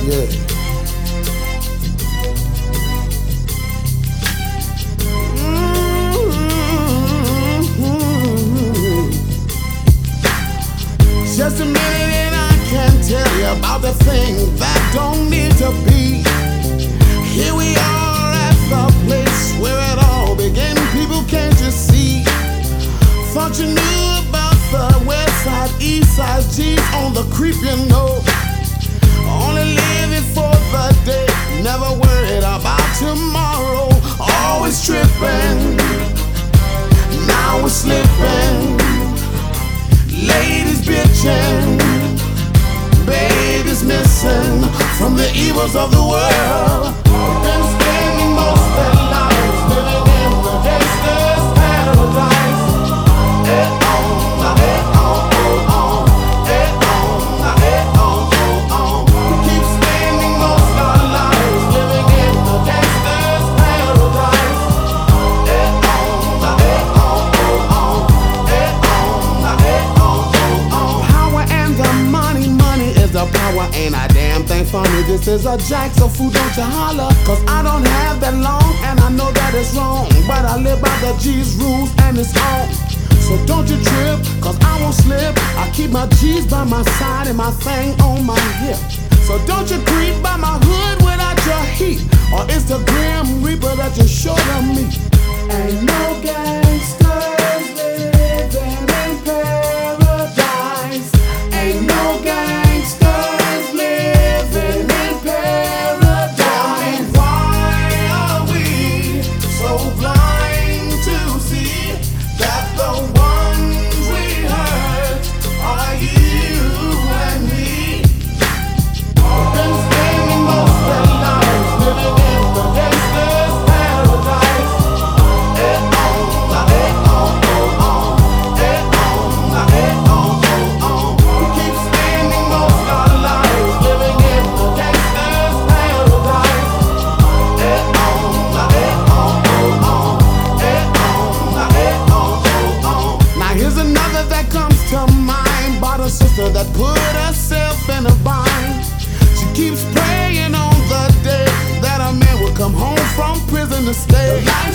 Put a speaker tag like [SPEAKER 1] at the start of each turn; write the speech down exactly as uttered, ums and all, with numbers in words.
[SPEAKER 1] Yeah. Just a minute and I can tell you about the things that don't need to be. Here we are at the place where it all began. People can't just see. Thought you knew about the west side, east side, G's on the creep, you know. Only living for the day, never worried about tomorrow. Always tripping, now we're slipping. Ladies bitching, babies missing from the evils of the world. We've been spending most of their lives living in the gangster's paradise. Eh on, eh on, oh on, eh on, eh on, oh on. We keep spending most of our lives living in the gangster's paradise. Eh on, eh on, oh on, eh on, eh on. Power and the money, money is the power. Ain't a damn thing funny. This is a jack, so fool, don't you holler. Cause I don't have that long, and I know that it's wrong. But I live by the G's rules, and it's on. So don't you trip, cause I won't slip. I keep my G's by my side and my thing on my hip. So don't you creep by my hood without your heat, or it's the grim reaper that you sure to meet. Ain't no gangsters living in paradise. Ain't no gangsters living in paradise. Tell me, why are we so blind to see that the ones we hurt are you and me? We've been spending most of our lives living in the gangster's paradise. Eh on, eh on, oh on, eh on, eh on, oh on. We keep spending most of our lives living in the gangster's paradise. Eh on, eh on, oh on, eh on, eh on, oh on. Now here's another that comes to mind, about a sister that put herself in a bind. She keeps praying on the day that a man will come home from prison to stay. The life